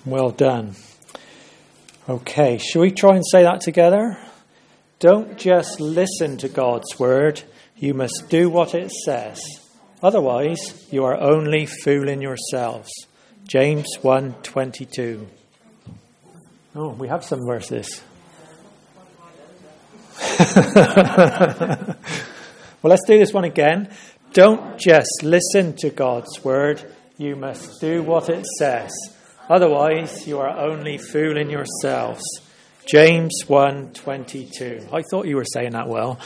Well done. Okay, shall we try and say that together? Don't just listen to God's word, you must do what it says. Otherwise, you are only fooling yourselves. James 1:22. Oh, we have some verses. Well, let's do this one again. Don't just listen to God's word, you must do what it says. Otherwise, you are only fooling yourselves. James 1:22. I thought you were saying that well.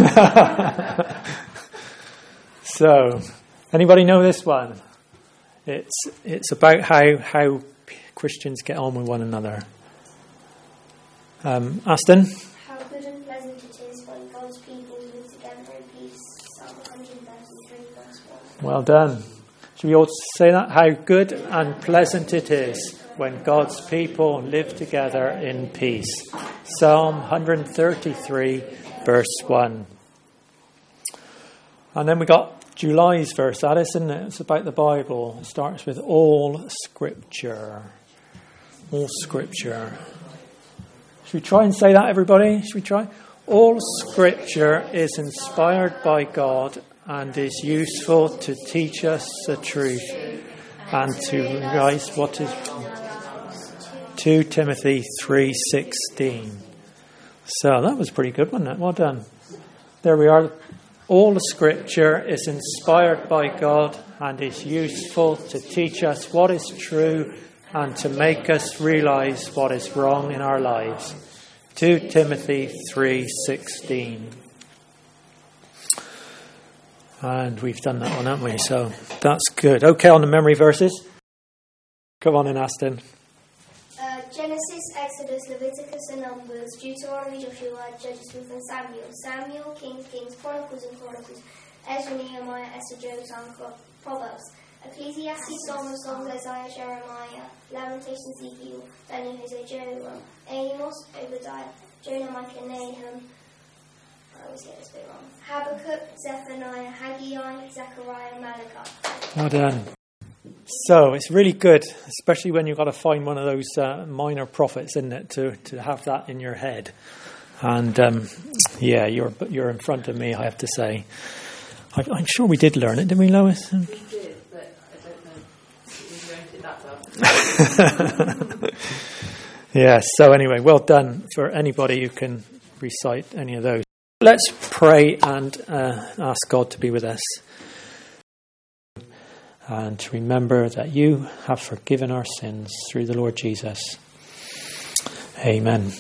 So, anybody know this one? It's about how Christians get on with one another. Aston? How good and pleasant it is when God's people live together in peace. Psalm 133, verse 1. Well done. Should we all say that? How good and pleasant it is when God's people live together in peace. Psalm 133, verse 1. And then we got July's verse, that is, isn't it? It's about the Bible. It starts with all Scripture. All Scripture. Should we try and say that, everybody? Should we try? All Scripture is inspired by God and is useful to teach us the truth and to realize what is 2 Timothy 3:16. So that was pretty good, wasn't it? Well done. There we are. All the Scripture is inspired by God and is useful to teach us what is true and to make us realize what is wrong in our lives. 2 Timothy 3:16. And we've done that one, haven't we? So that's good. Okay, on the memory verses. Come on in, Aston. Genesis, Exodus, Leviticus and Numbers, Deuteronomy, Joshua, Judges, Ruth and Samuel. Samuel, Kings, Chronicles and Chronicles, Ezra, Nehemiah, Esther, Job, Psalms, Proverbs, Ecclesiastes, Songs, Isaiah, Jeremiah, Lamentations, Ezekiel, Daniel, Hosea, Joel, Amos, Obadiah, Jonah, Micah, Nahum. I always get this bit wrong. Habakkuk, Zephaniah, Haggai, Zechariah, Malachi. Well done. So it's really good, especially when you've got to find one of those minor prophets, isn't it, to have that in your head. And yeah, you're in front of me, I have to say. I'm sure we did learn it, didn't we, Lois? We did, but I don't know if we learned it that well. Yeah, so anyway, well done for anybody who can recite any of those. Let's pray and ask God to be with us. And to remember that you have forgiven our sins through the Lord Jesus. Amen.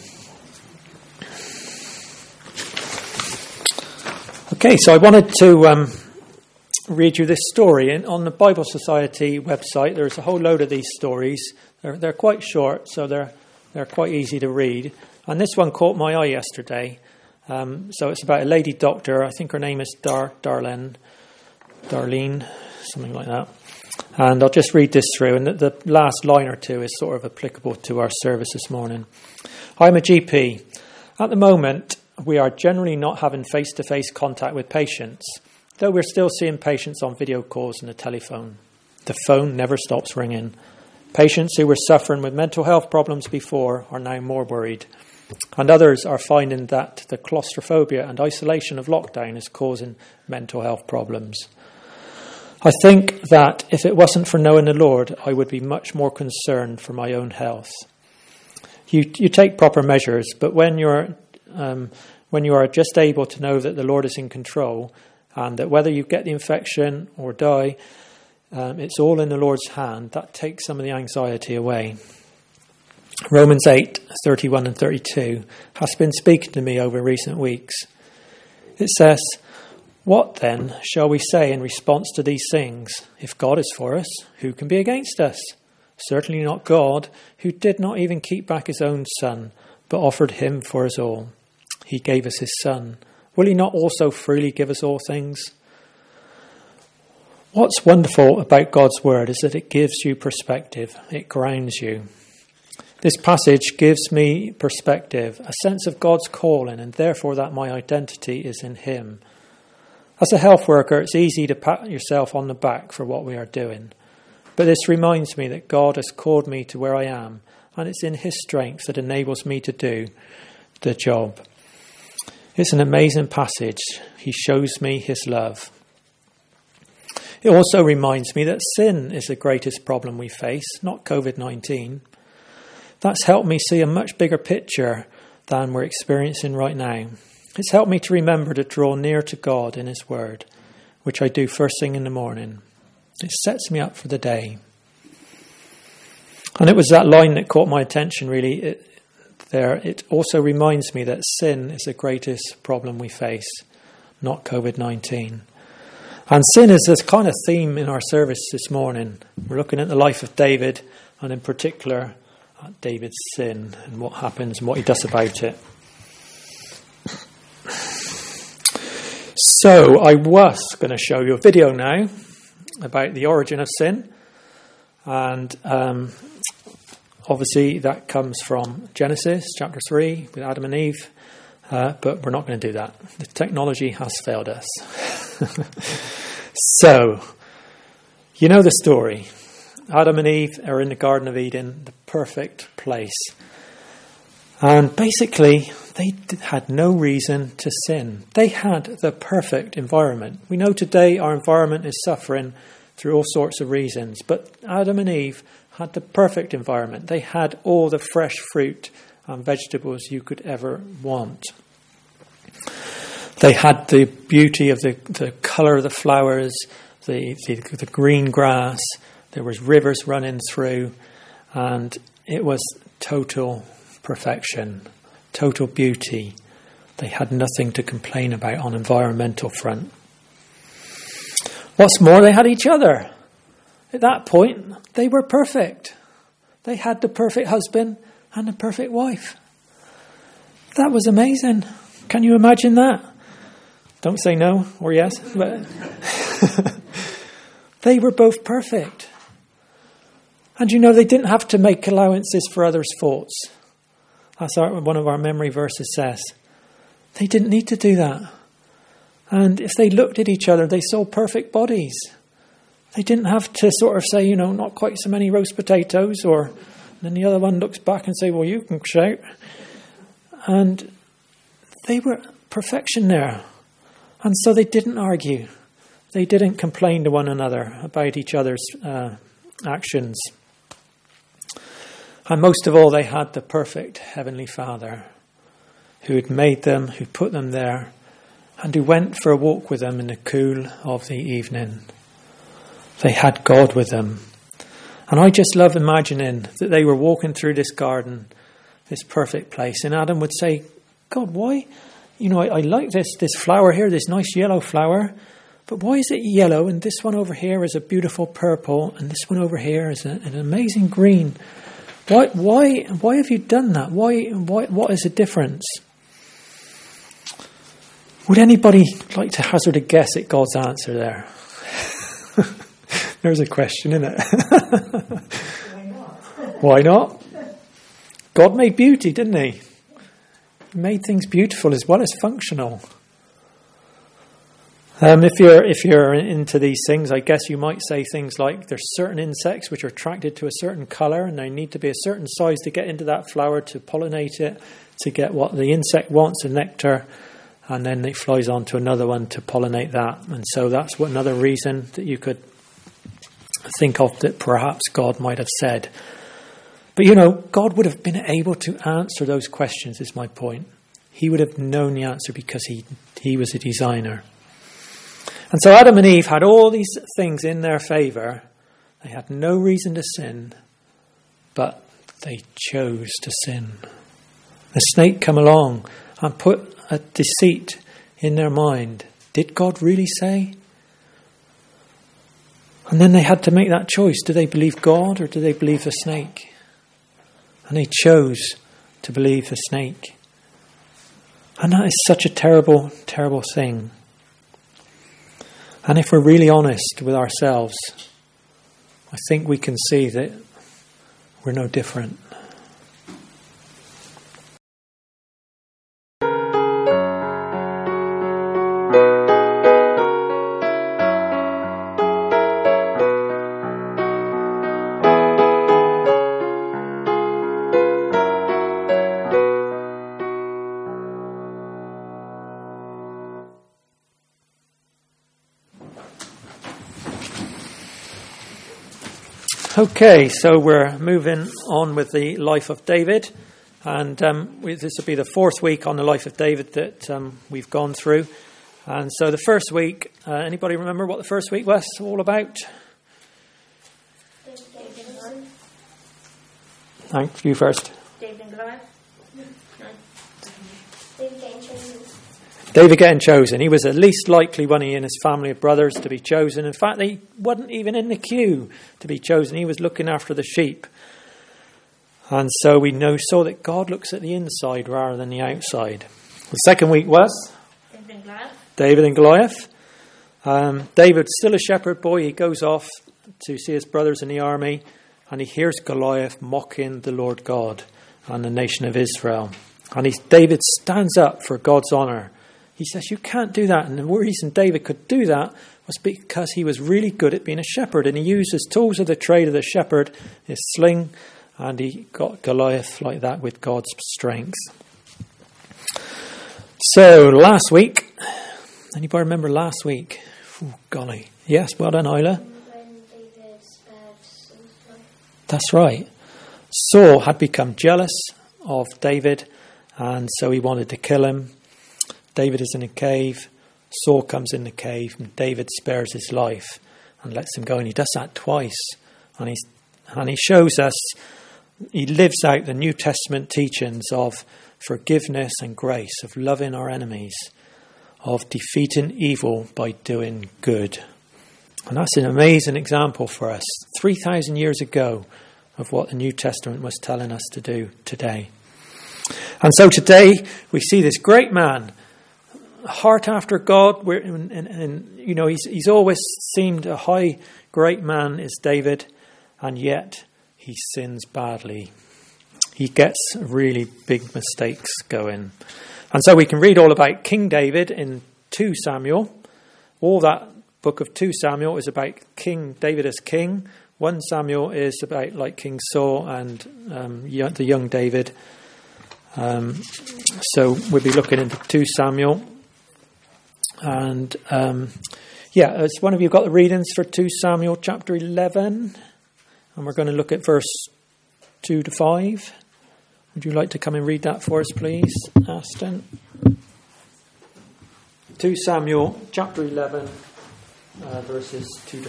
Okay, so I wanted to read you this story. And on the Bible Society website, there's a whole load of these stories. They're quite short, so they're quite easy to read. And this one caught my eye yesterday. So it's about a lady doctor. I think her name is Darlene, something like that. And I'll just read this through, and the last line or two is sort of applicable to our service this morning. I'm a GP. At the moment, we are generally not having face-to-face contact with patients, though we're still seeing patients on video calls and the telephone. The phone never stops ringing. Patients who were suffering with mental health problems before are now more worried, and others are finding that the claustrophobia and isolation of lockdown is causing mental health problems. I think that if it wasn't for knowing the Lord, I would be much more concerned for my own health. You take proper measures, but when you are just able to know that the Lord is in control, and that whether you get the infection or die, it's all in the Lord's hand, that takes some of the anxiety away. Romans 8:31 and 32 has been speaking to me over recent weeks. It says, "What then shall we say in response to these things? If God is for us, who can be against us? Certainly not God, who did not even keep back his own Son, but offered him for us all. He gave us his Son. Will he not also freely give us all things?" What's wonderful about God's word is that it gives you perspective. It grounds you. This passage gives me perspective, a sense of God's calling, and therefore that my identity is in him. As a health worker, it's easy to pat yourself on the back for what we are doing. But this reminds me that God has called me to where I am, and it's in his strength that enables me to do the job. It's an amazing passage. He shows me his love. It also reminds me that sin is the greatest problem we face, not COVID-19. That's helped me see a much bigger picture than we're experiencing right now. It's helped me to remember to draw near to God in his word, which I do first thing in the morning. It sets me up for the day. And it was that line that caught my attention, really. It also reminds me that sin is the greatest problem we face, not COVID-19. And sin is this kind of theme in our service this morning. We're looking at the life of David, and in particular, at David's sin and what happens and what he does about it. So I was going to show you a video now about the origin of sin. And obviously that comes from Genesis chapter 3 with Adam and Eve. But we're not going to do that. The technology has failed us. So, you know the story. Adam and Eve are in the Garden of Eden, the perfect place. And basically, they had no reason to sin. They had the perfect environment. We know today our environment is suffering through all sorts of reasons. But Adam and Eve had the perfect environment. They had all the fresh fruit and vegetables you could ever want. They had the beauty of the colour of the flowers, the green grass. There was rivers running through, and it was total perfection, total beauty. They had nothing to complain about on environmental front. What's more, they had each other. At that point, they were perfect. They had the perfect husband and the perfect wife. That was amazing. Can you imagine that? Don't say no or yes. But they were both perfect. And you know, they didn't have to make allowances for others' faults. That's one of our memory verses says. They didn't need to do that. And if they looked at each other, they saw perfect bodies. They didn't have to sort of say, not quite so many roast potatoes, or then the other one looks back and say, well, you can shout. And they were perfection there. And so they didn't argue. They didn't complain to one another about each other's actions. And most of all, they had the perfect Heavenly Father who had made them, who put them there, and who went for a walk with them in the cool of the evening. They had God with them. And I just love imagining that they were walking through this garden, this perfect place. And Adam would say, God, why? I like this flower here, this nice yellow flower. But why is it yellow? And this one over here is a beautiful purple. And this one over here is an amazing green. Why have you done that? What is the difference? Would anybody like to hazard a guess at God's answer there? There's a question, isn't it? Why not? Why not? God made beauty, didn't he? He made things beautiful as well as functional. If you're into these things, I guess you might say things like there's certain insects which are attracted to a certain colour, and they need to be a certain size to get into that flower to pollinate it, to get what the insect wants, the nectar, and then it flies on to another one to pollinate that. And so that's another reason that you could think of that perhaps God might have said. But God would have been able to answer those questions, is my point. He would have known the answer because he was a designer. And so Adam and Eve had all these things in their favour. They had no reason to sin, but they chose to sin. The snake come along and put a deceit in their mind. Did God really say? And then they had to make that choice. Do they believe God or do they believe the snake? And they chose to believe the snake. And that is such a terrible, terrible thing. And if we're really honest with ourselves, I think we can see that we're no different. Okay, so we're moving on with the life of David, and this will be the fourth week on the life of David that we've gone through. And so the first week, anybody remember what the first week was all about? Thank you first. David and Goliath. David getting chosen. David getting chosen. He was the least likely one in his family of brothers to be chosen. In fact, he wasn't even in the queue to be chosen. He was looking after the sheep. And so we saw that God looks at the inside rather than the outside. The second week was David and Goliath. David's still a shepherd boy. He goes off to see his brothers in the army, and he hears Goliath mocking the Lord God and the nation of Israel. And David stands up for God's honour. He says, you can't do that. And the reason David could do that was because he was really good at being a shepherd. And he used his tools of the trade of the shepherd, his sling, and he got Goliath like that with God's strength. So last week, anybody remember last week? Oh, golly. Yes, well done, Isla. When David spared Saul's life. That's right. Saul had become jealous of David, and so he wanted to kill him. David is in a cave. Saul comes in the cave, and David spares his life and lets him go. And he does that twice. And he shows us, he lives out the New Testament teachings of forgiveness and grace, of loving our enemies, of defeating evil by doing good. And that's an amazing example for us, 3,000 years ago, of what the New Testament was telling us to do today. And so today we see this great man, heart after God, and you know, he's always seemed a high, great man is David, and yet he sins badly. He gets really big mistakes going. And so we can read all about King David in 2 Samuel. All that book of 2 Samuel is about King David as king. 1 Samuel is about like King Saul and the young David. So we'll be looking into 2 Samuel. And has one of you got the readings for 2 Samuel chapter 11? And we're going to look at verse 2 to 5. Would you like to come and read that for us, please, Aston? 2 Samuel chapter 11, verses 2 to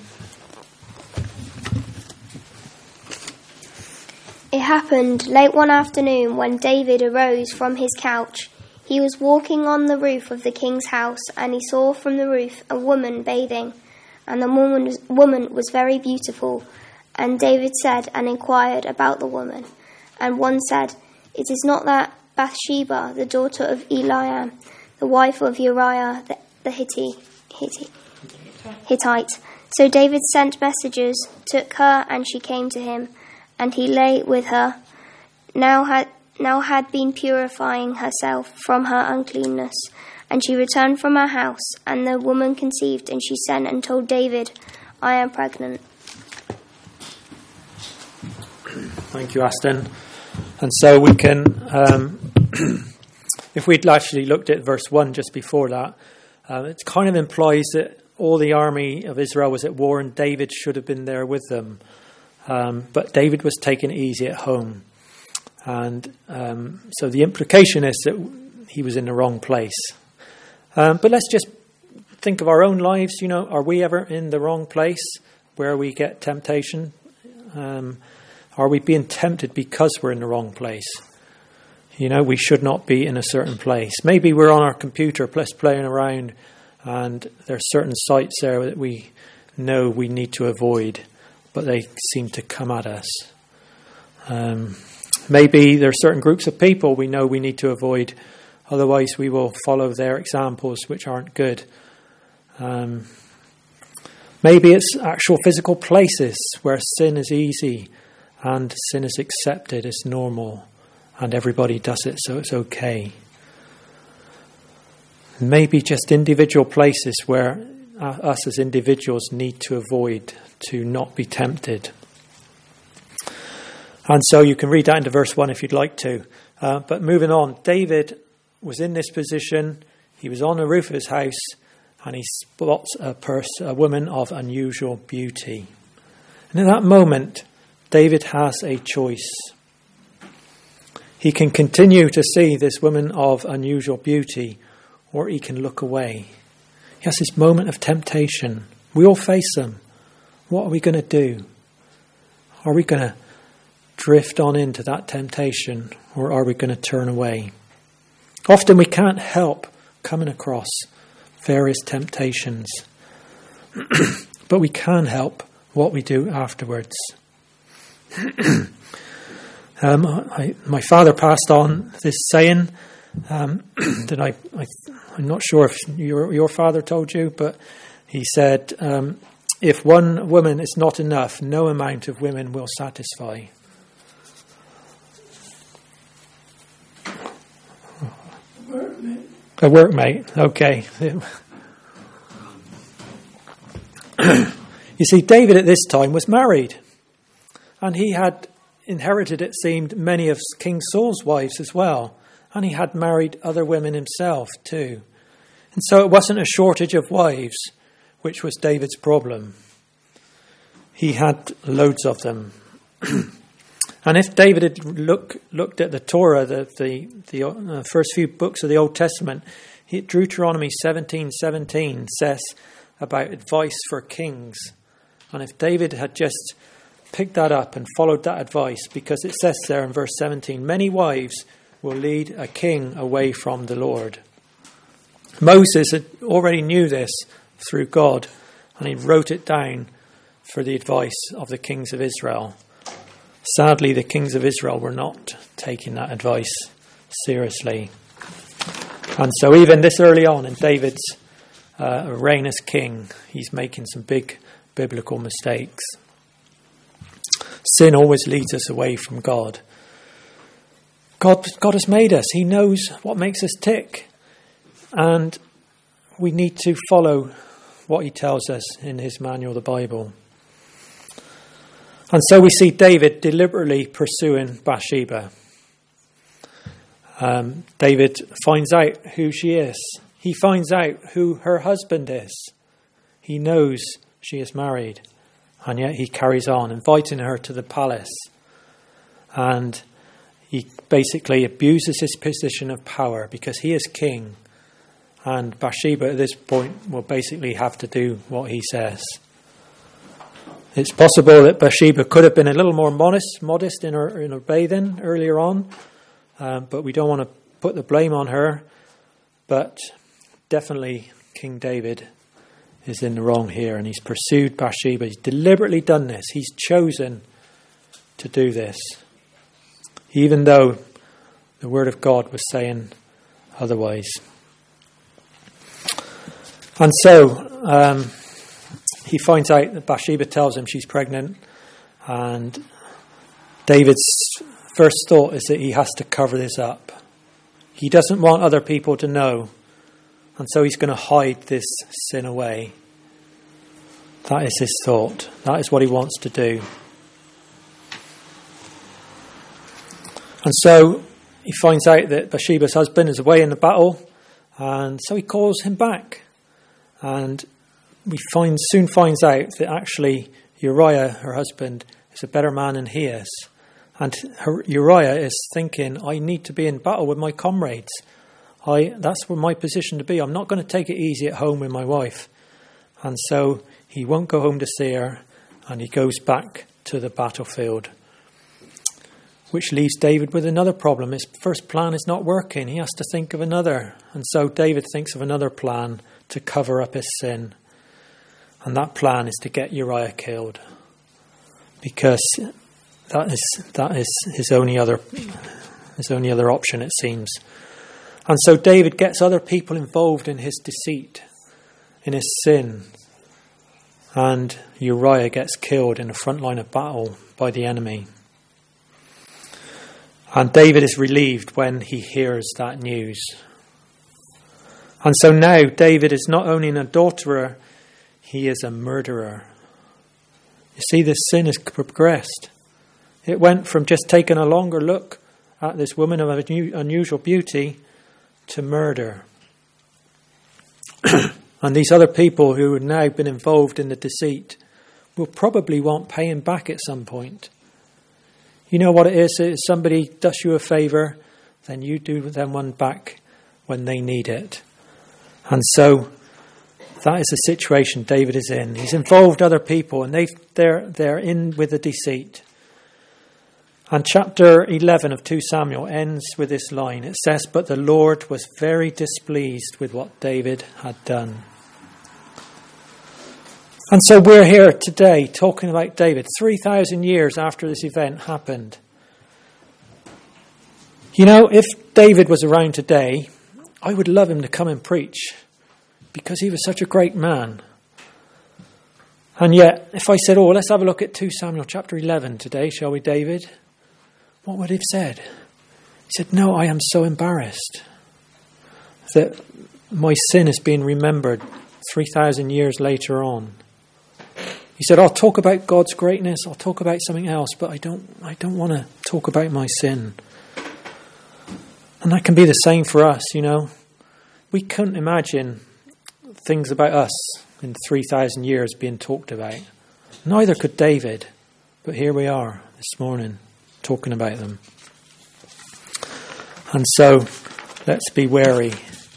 5. It happened late one afternoon when David arose from his couch. He was walking on the roof of the king's house, and he saw from the roof a woman bathing, and the woman was very beautiful. And David said and inquired about the woman. And one said, "It is not that Bathsheba, the daughter of Eliam, the wife of Uriah the Hittite." So David sent messengers, took her, and she came to him, and he lay with her. Now had been purifying herself from her uncleanness, and she returned from her house, and the woman conceived, and she sent and told David, "I am pregnant." Thank you, Aston. And so we can, if we'd actually looked at verse 1 just before that, it kind of implies that all the army of Israel was at war and David should have been there with them. But David was taking it easy at home. And so the implication is that he was in the wrong place. But let's just think of our own lives. You know, are we ever in the wrong place where we get temptation? Are we being tempted because we're in the wrong place? You know, we should not be in a certain place. Maybe we're on our computer playing around and there's certain sites there that we know we need to avoid, but they seem to come at us. Maybe there are certain groups of people we know we need to avoid, otherwise we will follow their examples which aren't good. Maybe it's actual physical places where sin is easy and sin is accepted, it's normal, and everybody does it, so it's okay. Maybe just individual places where us as individuals need to avoid to not be tempted. And so you can read that into verse 1 if you'd like to. But moving on, David was in this position. He was on the roof of his house, and he spots a woman of unusual beauty. And in that moment, David has a choice. He can continue to see this woman of unusual beauty, or he can look away. He has this moment of temptation. We all face them. What are we going to do? Are we going to drift on into that temptation, or are we going to turn away? Often we can't help coming across various temptations, but we can help what we do afterwards. My father passed on this saying that I'm not sure if your father told you, but he said, if one woman is not enough, no amount of women will satisfy. A workmate, okay. You see, David at this time was married, and he had inherited, it seemed, many of King Saul's wives as well, and he had married other women himself too. And so it wasn't a shortage of wives, which was David's problem. He had loads of them. And if David had looked at the Torah, the first few books of the Old Testament, Deuteronomy 17:17 says about advice for kings. And if David had just picked that up and followed that advice, because it says there in verse 17, many wives will lead a king away from the Lord. Moses had already knew this through God, and he wrote it down for the advice of the kings of Israel. Sadly, the kings of Israel were not taking that advice seriously. And so even this early on in David's reign as king, he's making some big biblical mistakes. Sin always leads us away from God. God has made us. He knows what makes us tick. And we need to follow what he tells us in his manual, the Bible. And so we see David deliberately pursuing Bathsheba. David finds out who she is. He finds out who her husband is. He knows she is married. And yet he carries on, inviting her to the palace. And he basically abuses his position of power because he is king. And Bathsheba at this point will basically have to do what he says. It's possible that Bathsheba could have been a little more modest in her bathing earlier on, but we don't want to put the blame on her. But definitely King David is in the wrong here, and he's pursued Bathsheba. He's deliberately done this. He's chosen to do this, even though the Word of God was saying otherwise. And so he finds out that Bathsheba tells him she's pregnant, and David's first thought is that he has to cover this up. He doesn't want other people to know, and so he's going to hide this sin away. That is his thought. That is what he wants to do. And so he finds out that Bathsheba's husband is away in the battle, and so he calls him back. And soon finds out that actually Uriah, her husband, is a better man than he is. And Uriah is thinking, I need to be in battle with my comrades. That's where my position to be. I'm not going to take it easy at home with my wife. And so he won't go home to see her, and he goes back to the battlefield. Which leaves David with another problem. His first plan is not working. He has to think of another. And so David thinks of another plan to cover up his sin. And that plan is to get Uriah killed, because that is his only other option, it seems. And so David gets other people involved in his deceit, in his sin, and Uriah gets killed in the front line of battle by the enemy. And David is relieved when he hears that news. And so now David is not only an adulterer, he is a murderer. You see, this sin has progressed. It went from just taking a longer look at this woman of unusual beauty to murder. And these other people who had now been involved in the deceit will probably want paying back at some point. You know what it is? If somebody does you a favour, then you do them one back when they need it. And so that is the situation David is in. He's involved other people, and they're in with the deceit. And chapter 11 of 2 Samuel ends with this line. It says, "But the Lord was very displeased with what David had done." And so we're here today talking about David, 3,000 years after this event happened. You know, if David was around today, I would love him to come and preach, because he was such a great man. And yet, if I said, let's have a look at 2 Samuel chapter 11 today, shall we, David? What would he have said? He said, "No, I am so embarrassed that my sin is being remembered 3,000 years later on." He said, "I'll talk about God's greatness, I'll talk about something else, but I don't want to talk about my sin." And that can be the same for us, you know. We couldn't imagine things about us in 3,000 years being talked about. Neither could David, but here we are this morning talking about them. And so let's be wary,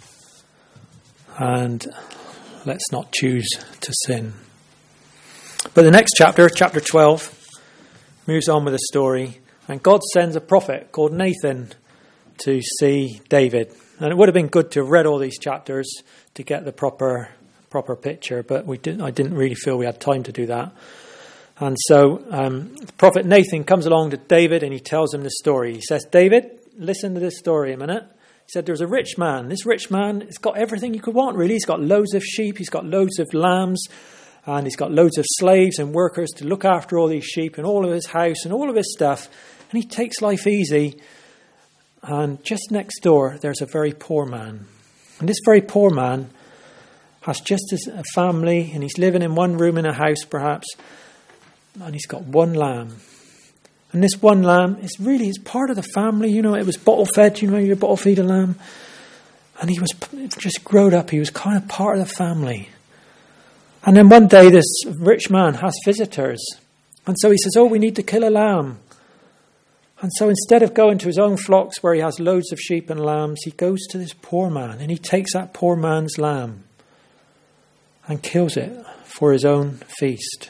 and let's not choose to sin. But the next chapter, chapter 12, moves on with the story, and God sends a prophet called Nathan to see David. And it would have been good to have read all these chapters to get the proper picture, but I didn't really feel we had time to do that. And so the prophet Nathan comes along to David and he tells him the story. He says, "David, listen to this story a minute." He said, "There's a rich man. This rich man has got everything you could want, really. He's got loads of sheep, he's got loads of lambs, and he's got loads of slaves and workers to look after all these sheep and all of his house and all of his stuff. And he takes life easy. And just next door, there's a very poor man. And this very poor man has just a family, and he's living in one room in a house, perhaps. And he's got one lamb. And this one lamb is part of the family. You know, it was bottle fed. You know, you bottle feed a lamb. And he was just growed up. He was kind of part of the family. And then one day, this rich man has visitors. And so he says, we need to kill a lamb. And so instead of going to his own flocks where he has loads of sheep and lambs, he goes to this poor man and he takes that poor man's lamb and kills it for his own feast.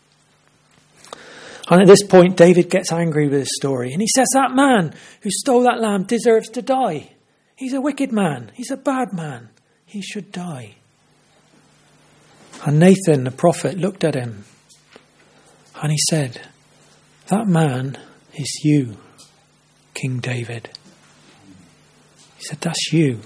And at this point, David gets angry with his story. And he says, that man who stole that lamb deserves to die. He's a wicked man. He's a bad man. He should die. And Nathan, the prophet, looked at him. And he said, that man is you, King David. He said, that's you.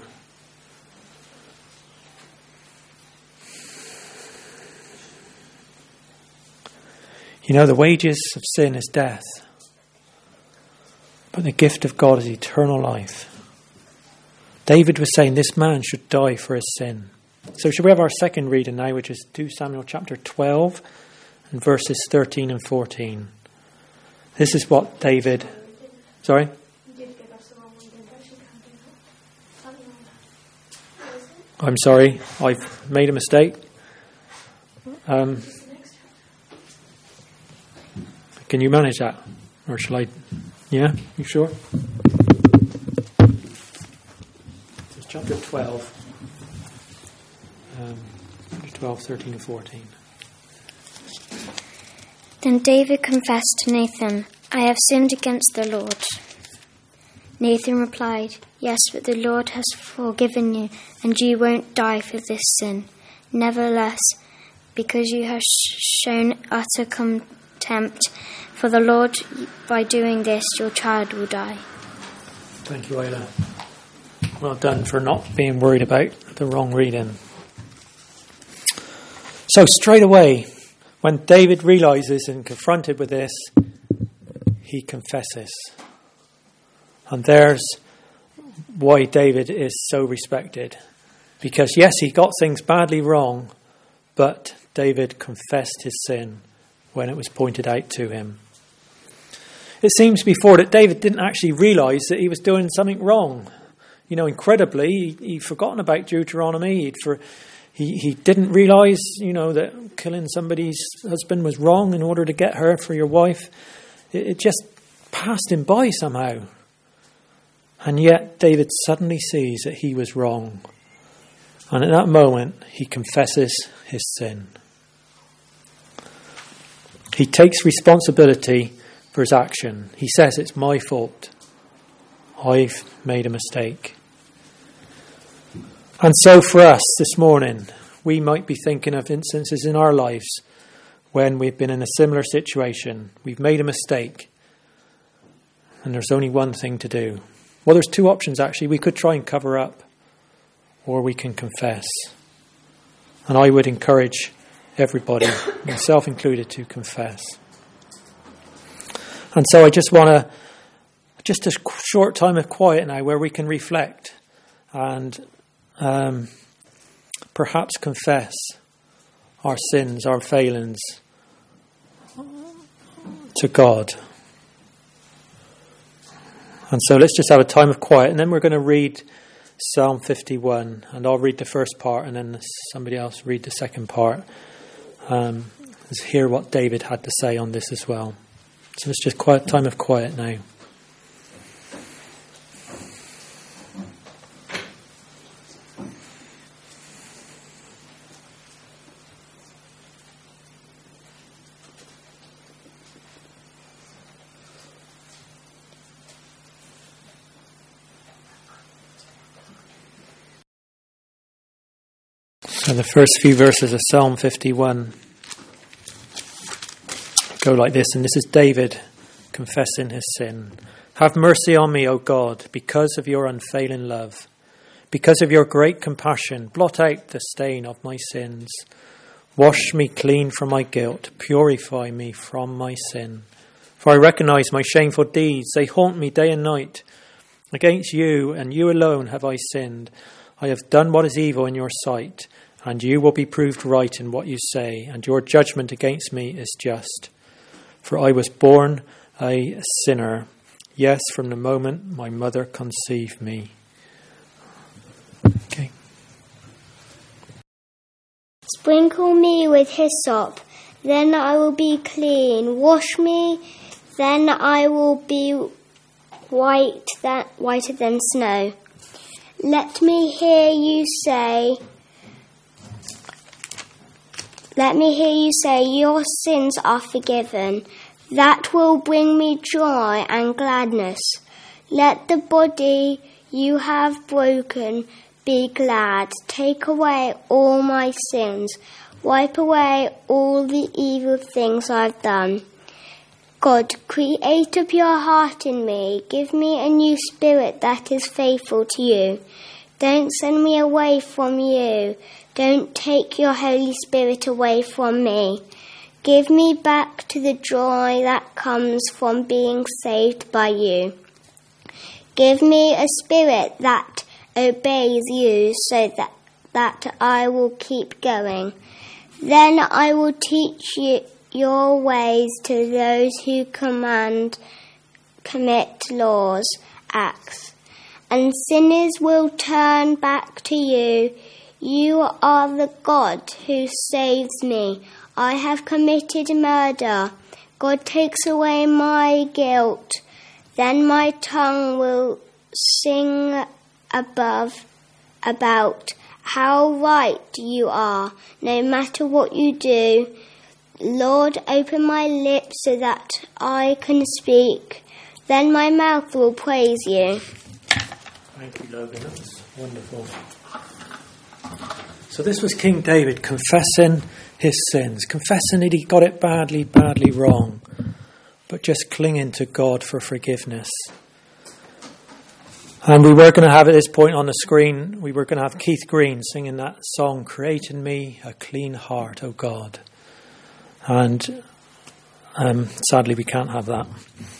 You know, the wages of sin is death, but the gift of God is eternal life. David was saying this man should die for his sin. So shall we have our second reading now, which is 2 Samuel chapter 12 and verses 13 and 14. This is what David... Sorry? I'm sorry, I've made a mistake. Can you manage that? Or shall I? Yeah? You sure? It's chapter 12. Chapter 12, 13 and 14. Then David confessed to Nathan, I have sinned against the Lord. Nathan replied, yes, but the Lord has forgiven you, and you won't die for this sin. Nevertheless, because you have shown utter contempt for the Lord, by doing this, your child will die. Thank you, Ayla. Well done for not being worried about the wrong reading. So straight away, when David realizes and confronted with this, he confesses. And there's why David is so respected. Because yes, he got things badly wrong, but David confessed his sin when it was pointed out to him. It seems before that David didn't actually realize that he was doing something wrong. You know, incredibly, he'd forgotten about Deuteronomy. he didn't realise, that killing somebody's husband was wrong in order to get her for your wife. It just passed him by somehow. And yet David suddenly sees that he was wrong. And at that moment, he confesses his sin. He takes responsibility for his action. He says, it's my fault. I've made a mistake. And so for us this morning, we might be thinking of instances in our lives when we've been in a similar situation. We've made a mistake. And there's only one thing to do. Well, there's two options actually. We could try and cover up, or we can confess. And I would encourage everybody, myself included, to confess. And so I just want a short time of quiet now where we can reflect and perhaps confess our sins, our failings to God. And so let's just have a time of quiet, and then we're going to read Psalm 51, and I'll read the first part, and then somebody else read the second part. Let's hear what David had to say on this as well. So let's just time of quiet now. So the first few verses of Psalm 51 go like this, and this is David confessing his sin. Have mercy on me, O God, because of your unfailing love. Because of your great compassion, blot out the stain of my sins. Wash me clean from my guilt, purify me from my sin. For I recognize my shameful deeds, they haunt me day and night. Against you and you alone have I sinned. I have done what is evil in your sight, and you will be proved right in what you say, and your judgment against me is just. For I was born a sinner, yes, from the moment my mother conceived me. Okay. Sprinkle me with hyssop, then I will be clean. Wash me, then I will be whiter than snow. Let me hear you say, your sins are forgiven. That will bring me joy and gladness. Let the body you have broken be glad. Take away all my sins. Wipe away all the evil things I've done. God, create a pure heart in me. Give me a new spirit that is faithful to you. Don't send me away from you. Don't take your Holy Spirit away from me. Give me back to the joy that comes from being saved by you. Give me a spirit that obeys you so that I will keep going. Then I will teach you your ways to those who commit laws, acts. And sinners will turn back to you. You are the God who saves me. I have committed murder. God takes away my guilt. Then my tongue will sing about how right you are, no matter what you do. Lord, open my lips so that I can speak. Then my mouth will praise you. Thank you, Logan. That was wonderful. So this was King David confessing his sins, confessing that he got it badly wrong, but just clinging to God for forgiveness. And we were going to have at this point on the screen, we were going to have Keith Green singing that song, Create in Me a Clean Heart, O God. And sadly we can't have that.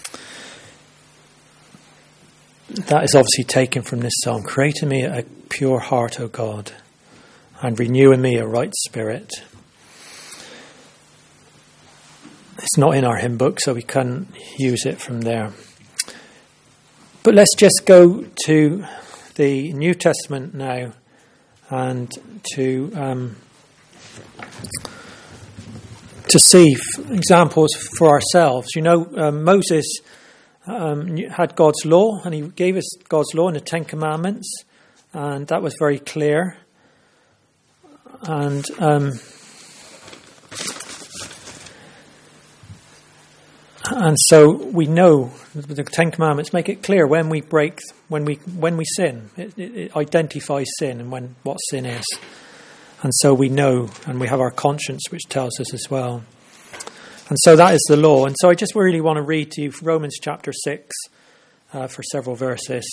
That is obviously taken from this song. Create in me a pure heart, O God, and renew in me a right spirit. It's not in our hymn book, so we can't use it from there. But let's just go to the New Testament now and to see examples for ourselves. Moses had God's law, and he gave us God's law in the Ten Commandments, and that was very clear. And so we know the Ten Commandments make it clear when we sin. It identifies sin and what sin is. And so we know, and we have our conscience which tells us as well. And so that is the law. And so I just really want to read to you Romans chapter 6 for several verses.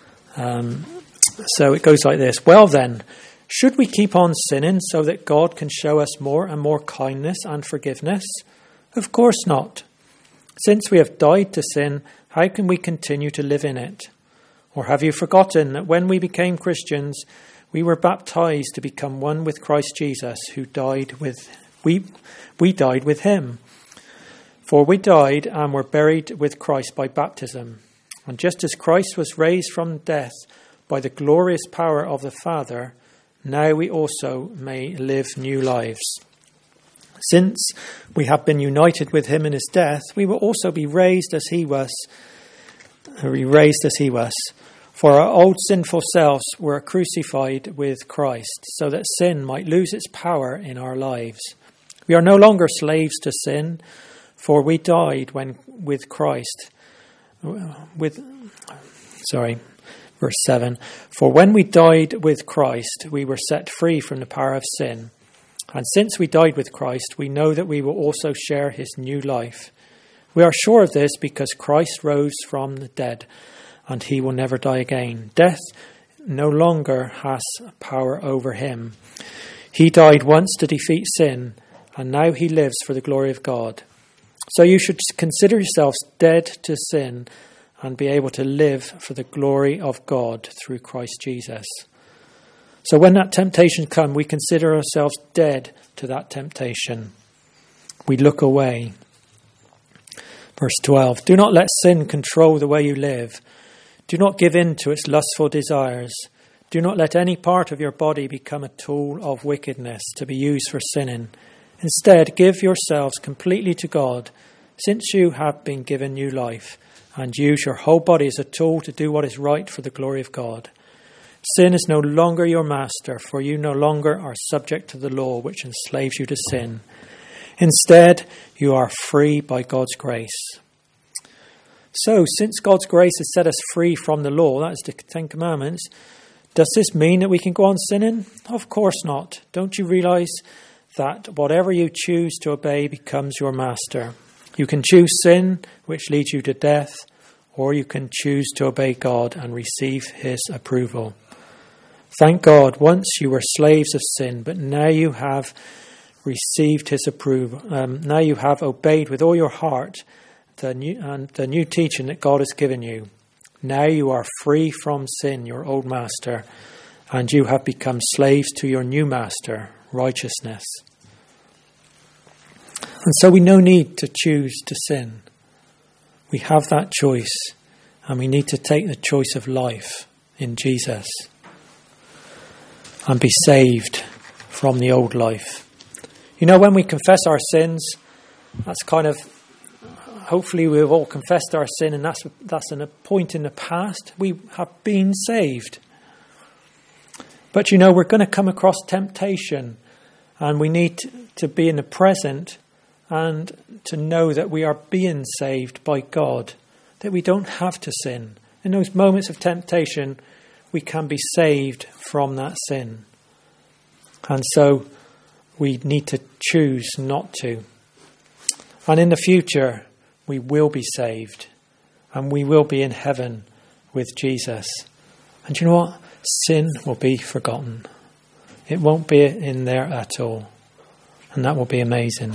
So it goes like this. Well then, should we keep on sinning so that God can show us more and more kindness and forgiveness? Of course not. Since we have died to sin, how can we continue to live in it? Or have you forgotten that when we became Christians, we were baptized to become one with Christ Jesus, who died with we died with him. For we died and were buried with Christ by baptism. And just as Christ was raised from death by the glorious power of the Father, now we also may live new lives. Since we have been united with him in his death, we will also be raised as he was. For our old sinful selves were crucified with Christ, so that sin might lose its power in our lives. We are no longer slaves to sin, for we died with Christ. Verse 7. For when we died with Christ, we were set free from the power of sin. And since we died with Christ, we know that we will also share his new life. We are sure of this because Christ rose from the dead, and he will never die again. Death no longer has power over him. He died once to defeat sin, and now he lives for the glory of God. So you should consider yourselves dead to sin and be able to live for the glory of God through Christ Jesus. So when that temptation comes, we consider ourselves dead to that temptation. We look away. Verse 12, do not let sin control the way you live. Do not give in to its lustful desires. Do not let any part of your body become a tool of wickedness to be used for sinning. Instead, give yourselves completely to God, since you have been given new life, and use your whole body as a tool to do what is right for the glory of God. Sin is no longer your master, for you no longer are subject to the law which enslaves you to sin. Instead, you are free by God's grace. So, since God's grace has set us free from the law, that is the Ten Commandments, does this mean that we can go on sinning? Of course not. Don't you realize that whatever you choose to obey becomes your master? You can choose sin, which leads you to death, or you can choose to obey God and receive his approval. Thank God, once you were slaves of sin, but now you have received his approval. Now you have obeyed with all your heart the new teaching that God has given you. Now you are free from sin, your old master, and you have become slaves to your new master, righteousness. And so we no need to choose to sin. We have that choice, and we need to take the choice of life in Jesus and be saved from the old life. When we confess our sins, that's kind of, hopefully we've all confessed our sin, and that's a point in the past. We have been saved. But we're going to come across temptation, and we need to be in the present and to know that we are being saved by God, that we don't have to sin. In those moments of temptation, we can be saved from that sin. And so we need to choose not to. And in the future, we will be saved, and we will be in heaven with Jesus. And you know what? Sin will be forgotten. It won't be in there at all. And that will be amazing.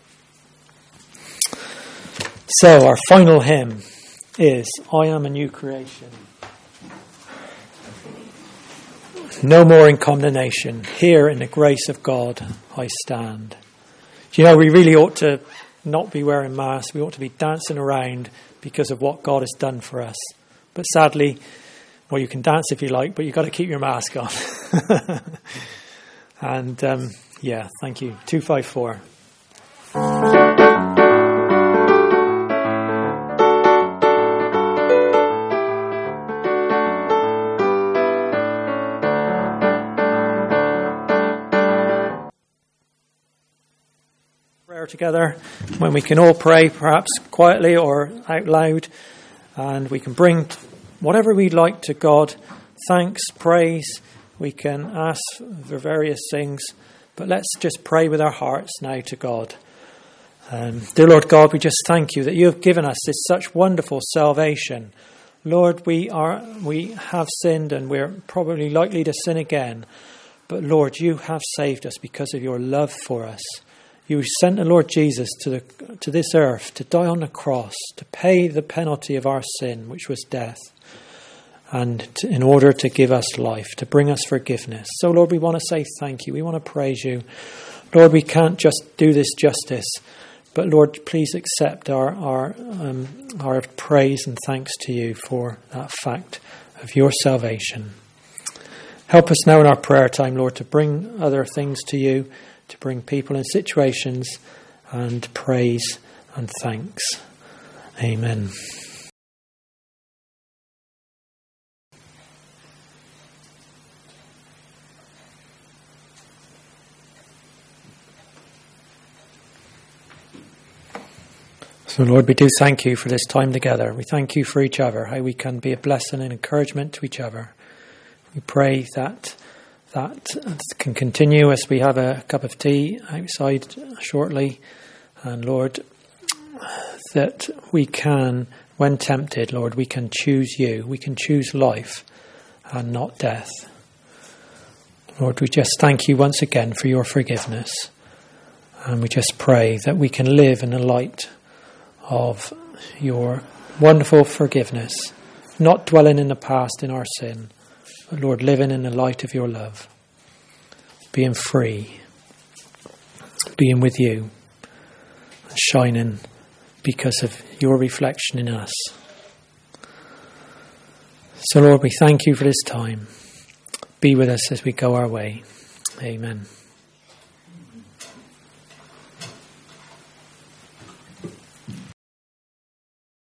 So our final hymn is I Am a New Creation. No more in condemnation. Here in the grace of God I stand. We really ought to not be wearing masks. We ought to be dancing around because of what God has done for us. But sadly, Well, you can dance if you like, but you've got to keep your mask on. And thank you. 254. Prayer together, when we can all pray, perhaps quietly or out loud, and we can bring whatever we'd like to God, thanks, praise. We can ask for various things, but let's just pray with our hearts now to God. Dear Lord God, we just thank you that you have given us this such wonderful salvation. Lord, we have sinned and we're probably likely to sin again, but Lord, you have saved us because of your love for us. You sent the Lord Jesus to this earth to die on the cross, to pay the penalty of our sin, which was death, and in order to give us life, to bring us forgiveness. So, Lord, we want to say thank you. We want to praise you. Lord, we can't just do this justice, but Lord, please accept our praise and thanks to you for that fact of your salvation. Help us now in our prayer time, Lord, to bring other things to you, to bring people in situations and praise and thanks. Amen. So Lord, we do thank you for this time together. We thank you for each other, how we can be a blessing and encouragement to each other. We pray that can continue as we have a cup of tea outside shortly. And Lord, that we can, when tempted, Lord, we can choose you. We can choose life and not death. Lord, we just thank you once again for your forgiveness. And we just pray that we can live in the light of your wonderful forgiveness, not dwelling in the past in our sin, but Lord, living in the light of your love, being free, being with you, and shining because of your reflection in us. So Lord, we thank you for this time. Be with us as we go our way. Amen.